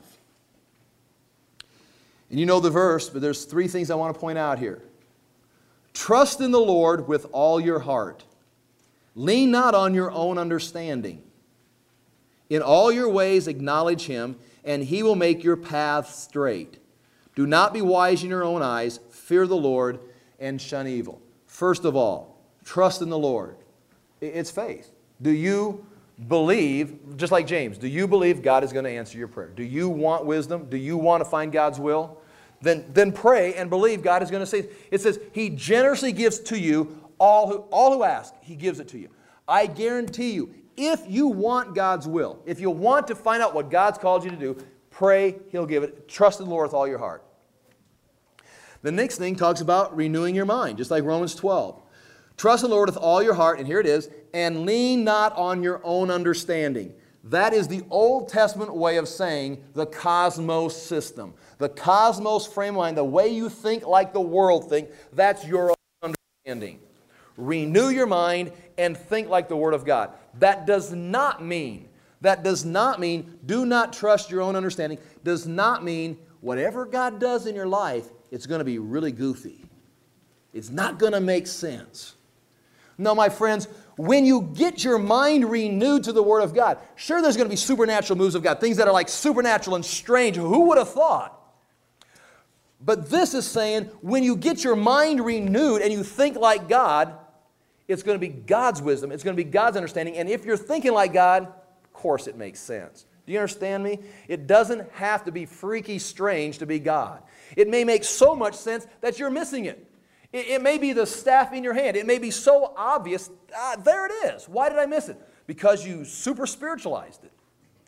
And you know the verse, but there's three things I want to point out here. Trust in the Lord with all your heart. Lean not on your own understanding. In all your ways acknowledge Him, and He will make your path straight. Do not be wise in your own eyes. Fear the Lord and shun evil. First of all, trust in the Lord. It's faith. Do you believe, just like James, do you believe God is going to answer your prayer? Do you want wisdom? Do you want to find God's will? Then, then pray and believe God is going to say. It says He generously gives to you all who, all who ask. He gives it to you. I guarantee you, if you want God's will, if you want to find out what God's called you to do, pray, He'll give it. Trust in the Lord with all your heart. The next thing talks about renewing your mind, just like Romans twelve. Trust in the Lord with all your heart, and here it is, and lean not on your own understanding. That is the Old Testament way of saying the cosmos system. The cosmos frame of mind, the way you think like the world think, that's your own understanding. Renew your mind and think like the Word of God. That does not mean, that does not mean do not trust your own understanding, does not mean whatever God does in your life, it's going to be really goofy. It's not going to make sense. No, my friends, when you get your mind renewed to the Word of God, sure there's going to be supernatural moves of God, things that are like supernatural and strange. Who would have thought? But this is saying when you get your mind renewed and you think like God, it's going to be God's wisdom. It's going to be God's understanding. And if you're thinking like God, of course it makes sense. Do you understand me? It doesn't have to be freaky strange to be God. It may make so much sense that you're missing it. It, it may be the staff in your hand. It may be so obvious. Ah, there it is. Why did I miss it? Because you super spiritualized it.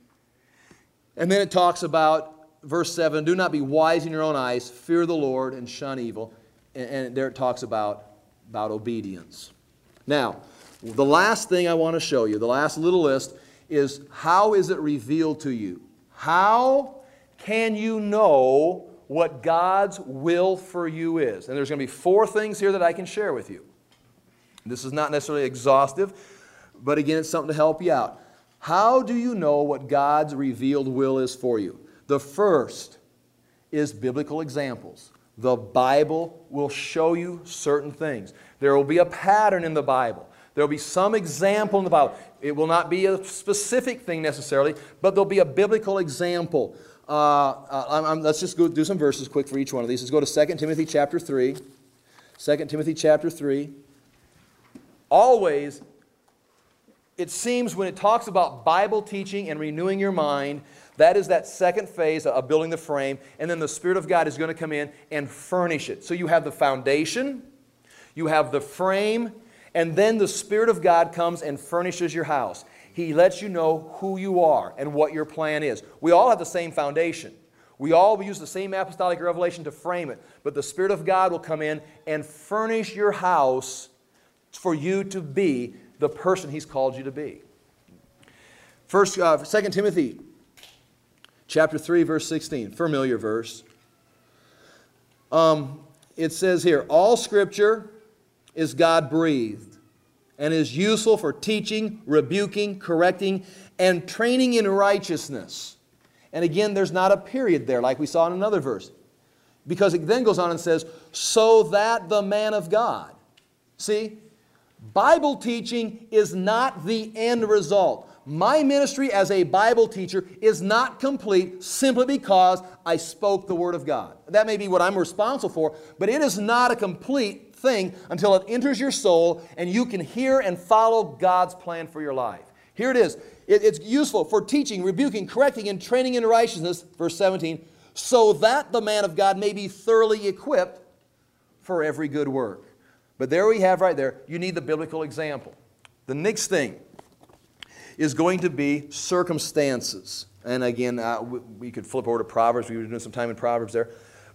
And then it talks about, verse seven, do not be wise in your own eyes, fear the Lord and shun evil. And, and there it talks about, about obedience. Now, the last thing I want to show you, the last little list, is how is it revealed to you? How can you know what God's will for you is? And there's going to be four things here that I can share with you. This is not necessarily exhaustive, but again, it's something to help you out. How do you know what God's revealed will is for you? The first is biblical examples. The Bible will show you certain things. There will be a pattern in the Bible. There will be some example in the Bible. It will not be a specific thing necessarily, but there will be a biblical example. Uh, uh, I'm, I'm, let's just go do some verses quick for each one of these. Let's go to Second Timothy chapter three. Second Timothy chapter three. Always, it seems when it talks about Bible teaching and renewing your mind, that is that second phase of building the frame, and then the Spirit of God is going to come in and furnish it. So you have the foundation, you have the frame, and then the Spirit of God comes and furnishes your house. He lets you know who you are and what your plan is. We all have the same foundation. We all use the same apostolic revelation to frame it. But the Spirit of God will come in and furnish your house for you to be the person He's called you to be. First, uh, Second Timothy chapter three, verse sixteen, familiar verse. Um, it says here, all Scripture is God-breathed and is useful for teaching, rebuking, correcting, and training in righteousness. And again, there's not a period there like we saw in another verse. Because it then goes on and says, so that the man of God. See, Bible teaching is not the end result. My ministry as a Bible teacher is not complete simply because I spoke the Word of God. That may be what I'm responsible for, but it is not a complete thing until it enters your soul and you can hear and follow God's plan for your life. Here it is. It, it's useful for teaching, rebuking, correcting, and training in righteousness, verse seventeen, so that the man of God may be thoroughly equipped for every good work. But there we have right there, you need the biblical example. The next thing is going to be circumstances. And again, uh, we, we could flip over to Proverbs. We were doing some time in Proverbs there.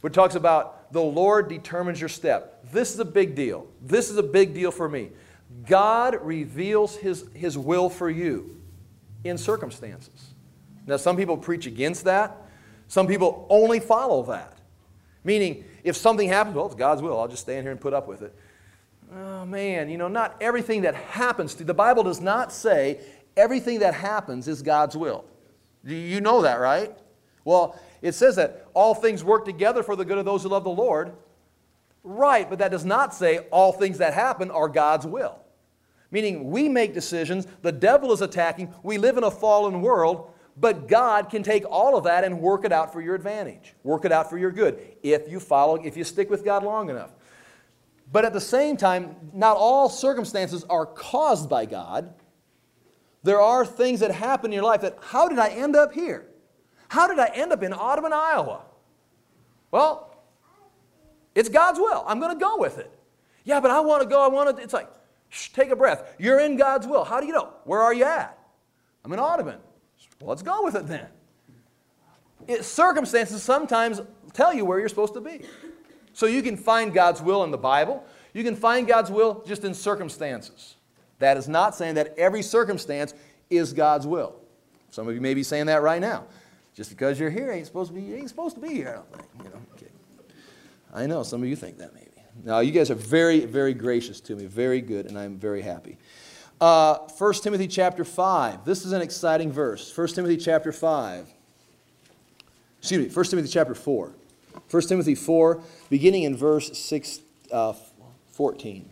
Which talks about the Lord determines your step. This is a big deal. This is a big deal for me. God reveals His, His will for you in circumstances. Now, some people preach against that. Some people only follow that. Meaning, if something happens, well, it's God's will. I'll just stand here and put up with it. Oh, man, you know, not everything that happens to, the Bible does not say everything that happens is God's will. You know that, right? Well, it says that all things work together for the good of those who love the Lord. Right, but that does not say all things that happen are God's will. Meaning we make decisions, the devil is attacking, we live in a fallen world, but God can take all of that and work it out for your advantage. Work it out for your good if you follow, if you stick with God long enough. But at the same time, not all circumstances are caused by God. There are things that happen in your life that, how did I end up here? How did I end up in Audubon, Iowa? Well, it's God's will. I'm going to go with it. Yeah, but I want to go. I want to. It's like, shh, take a breath. You're in God's will. How do you know? Where are you at? I'm in Audubon. Well, let's go with it then. It, circumstances sometimes tell you where you're supposed to be. So you can find God's will in the Bible. You can find God's will just in circumstances. That is not saying that every circumstance is God's will. Some of you may be saying that right now. Just because you're here ain't supposed to be, you ain't supposed to be here, I don't think. You know, okay. I know some of you think that maybe. Now, you guys are very, very gracious to me. Very good, and I'm very happy. Uh, First Timothy chapter five. This is an exciting verse. First Timothy chapter five. Excuse me, First Timothy chapter four. First Timothy four, beginning in verse six, uh, fourteen.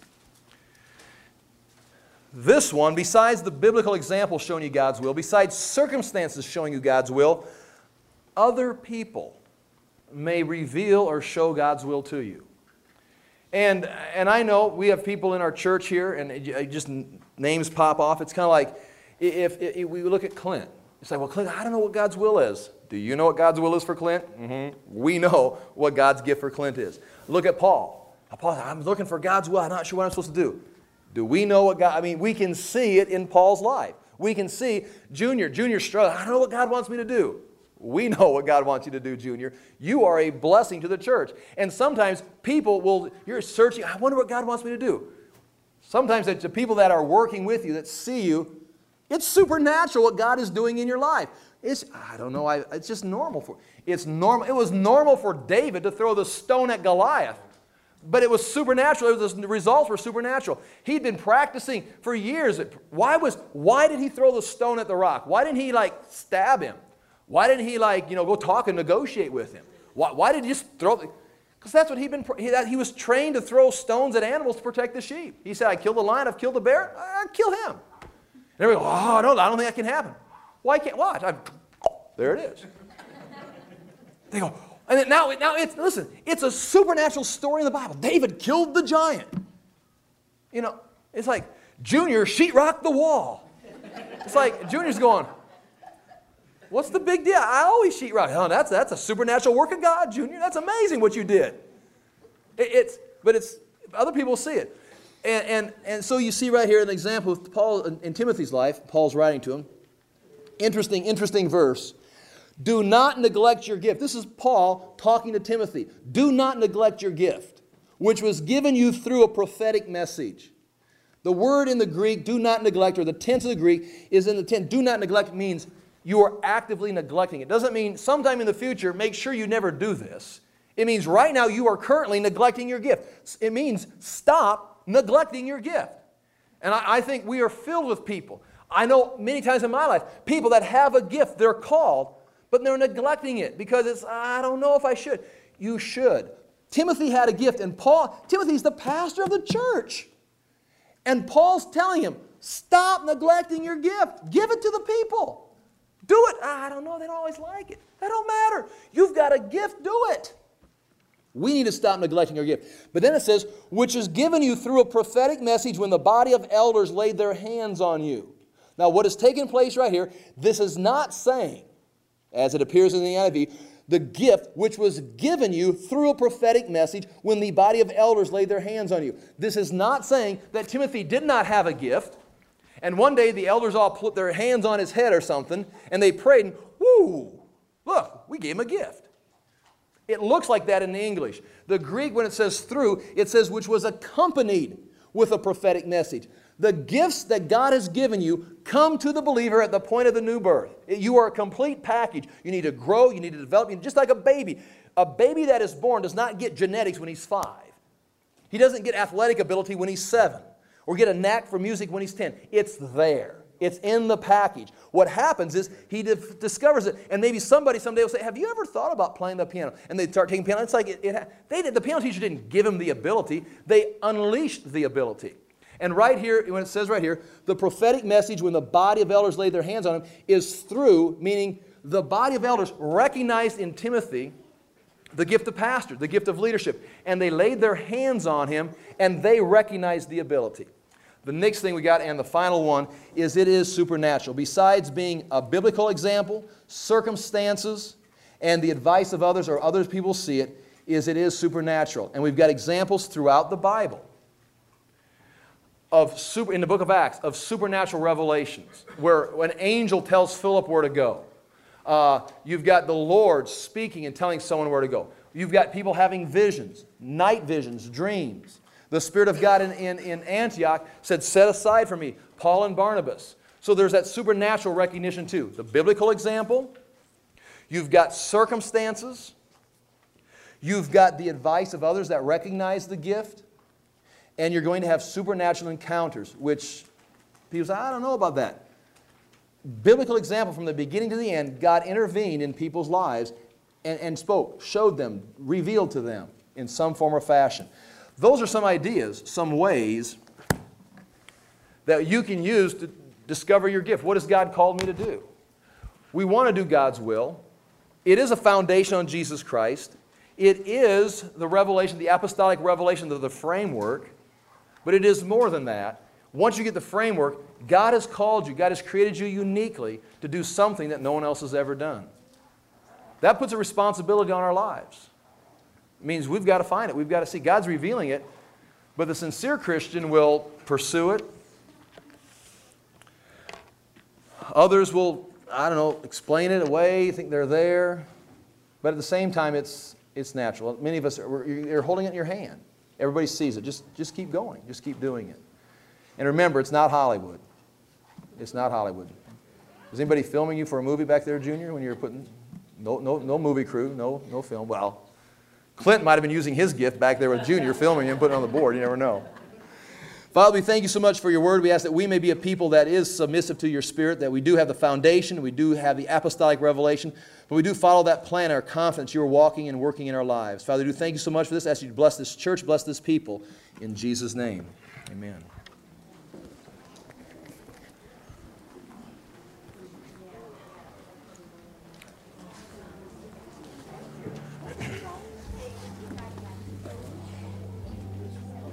This one, besides the biblical example showing you God's will, besides circumstances showing you God's will, other people may reveal or show God's will to you. And, and I know we have people in our church here, and it just names pop off. It's kind of like if, if, if we look at Clint. It's like, well, Clint, I don't know what God's will is. Do you know what God's will is for Clint? Mm-hmm. We know what God's gift for Clint is. Look at Paul. Paul, I'm looking for God's will. I'm not sure what I'm supposed to do. Do we know what God, I mean, we can see it in Paul's life. We can see Junior, Junior struggling. I don't know what God wants me to do. We know what God wants you to do, Junior. You are a blessing to the church. And sometimes people will, you're searching, I wonder what God wants me to do. Sometimes it's the people that are working with you that see you, it's supernatural what God is doing in your life. It's, I don't know, I, it's just normal for, it's normal. It was normal for David to throw the stone at Goliath. But it was supernatural. It was, the results were supernatural. He'd been practicing for years. Why was? Why did he throw the stone at the rock? Why didn't he like stab him? Why didn't he like you know go talk and negotiate with him? Why, why did he just throw? Because that's what he'd been. He, that, he was trained to throw stones at animals to protect the sheep. He said, "I killed the lion. I've killed the bear. I'd kill him." And everybody, oh no, I don't think that can happen. Why can't? Watch. I'm, there it is. They go. And then now, now it's, listen, it's a supernatural story in the Bible. David killed the giant. You know, it's like, Junior sheetrocked the wall. It's like, Junior's going, what's the big deal? I always sheetrock. Oh, that's, that's a supernatural work of God, Junior. That's amazing what you did. It, it's, but it's, other people see it. And, and, and so you see right here an example of Paul in Timothy's life. Paul's writing to him. Interesting, interesting verse. Do not neglect your gift. This is Paul talking to Timothy. Do not neglect your gift, which was given you through a prophetic message. The word in the Greek, do not neglect, or the tense of the Greek is in the tense. Do not neglect means you are actively neglecting. It doesn't mean sometime in the future, make sure you never do this. It means right now you are currently neglecting your gift. It means stop neglecting your gift. And I, I think we are filled with people. I know many times in my life, people that have a gift, they're called, but they're neglecting it because it's, I don't know if I should. You should. Timothy had a gift, and Paul, Timothy's the pastor of the church. And Paul's telling him, stop neglecting your gift. Give it to the people. Do it. I don't know, they don't always like it. That don't matter. You've got a gift, do it. We need to stop neglecting our gift. But then it says, which is given you through a prophetic message when the body of elders laid their hands on you. Now, what has taken place right here, this is not saying, as it appears in the N I V, the gift which was given you through a prophetic message when the body of elders laid their hands on you. This is not saying that Timothy did not have a gift, and one day the elders all put their hands on his head or something, and they prayed, and whoo, look, we gave him a gift. It looks like that in the English. The Greek, when it says through, it says which was accompanied with a prophetic message. The gifts that God has given you come to the believer at the point of the new birth. You are a complete package. You need to grow, you need to develop, just like a baby. A baby that is born does not get genetics when he's five. He doesn't get athletic ability when he's seven, or get a knack for music when he's ten. It's there. It's in the package. What happens is he dif- discovers it, and maybe somebody someday will say, have you ever thought about playing the piano? And they start taking piano. It's like it, it, they did, the piano teacher didn't give him the ability. They unleashed the ability. And right here, when it says right here, the prophetic message when the body of elders laid their hands on him is through, meaning the body of elders recognized in Timothy the gift of pastor, the gift of leadership. And they laid their hands on him, and they recognized the ability. The next thing we got, and the final one, is it is supernatural. Besides being a biblical example, circumstances, and the advice of others, or others people see it, is it is supernatural. And we've got examples throughout the Bible of super, in the book of Acts, of supernatural revelations, where an angel tells Philip where to go. Uh, you've got the Lord speaking and telling someone where to go. You've got people having visions, night visions, dreams. The Spirit of God in, in, in Antioch said, set aside for me Paul and Barnabas. So there's that supernatural recognition too. The biblical example. You've got circumstances. You've got the advice of others that recognize the gift. And you're going to have supernatural encounters, which people say, I don't know about that. Biblical example from the beginning to the end, God intervened in people's lives and, and spoke, showed them, revealed to them in some form or fashion. Those are some ideas, some ways that you can use to discover your gift. What has God called me to do? We want to do God's will. It is a foundation on Jesus Christ. It is the revelation, the apostolic revelation of the framework, but it is more than that. Once you get the framework, God has called you, God has created you uniquely to do something that no one else has ever done. That puts a responsibility on our lives. It means we've got to find it. We've got to see. God's revealing it, but the sincere Christian will pursue it. Others will, I don't know, explain it away, think they're there. But at the same time, it's, it's natural. Many of us, are, you're holding it in your hand. Everybody sees it. Just, just keep going. Just keep doing it. And remember, it's not Hollywood. It's not Hollywood. Was anybody filming you for a movie back there, Junior, when you were putting... No, no, no movie crew, no, no film. Well, Clint might have been using his gift back there with Junior, filming him, putting it on the board. You never know. Father, we thank you so much for your word. We ask that we may be a people that is submissive to your Spirit, that we do have the foundation, we do have the apostolic revelation, but we do follow that plan, our confidence you are walking and working in our lives. Father, we do thank you so much for this. I ask you to bless this church, bless this people. In Jesus' name, amen.